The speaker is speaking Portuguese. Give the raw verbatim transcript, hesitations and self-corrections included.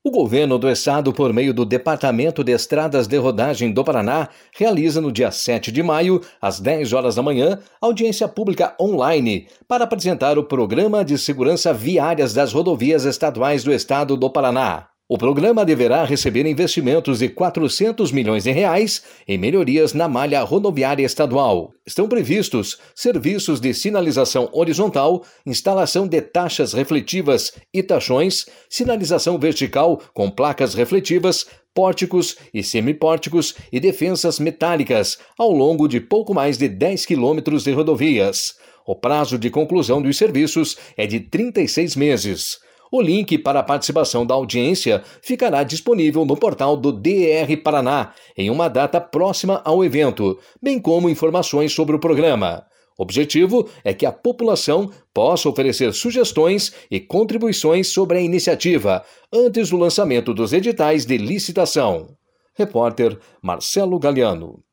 O governo do estado, por meio do Departamento de Estradas de Rodagem do Paraná, realiza no dia sete de maio, às dez horas da manhã, audiência pública online para apresentar o Programa de Segurança Viárias das Rodovias Estaduais do Estado do Paraná. O programa deverá receber investimentos de quatrocentos milhões de reais em melhorias na malha rodoviária estadual. Estão previstos serviços de sinalização horizontal, instalação de taxas refletivas e tachões, sinalização vertical com placas refletivas, pórticos e semipórticos e defensas metálicas ao longo de pouco mais de dez quilômetros de rodovias. O prazo de conclusão dos serviços é de trinta e seis meses. O link para a participação da audiência ficará disponível no portal do D E R Paraná em uma data próxima ao evento, bem como informações sobre o programa. O objetivo é que a população possa oferecer sugestões e contribuições sobre a iniciativa antes do lançamento dos editais de licitação. Repórter Marcelo Galiano.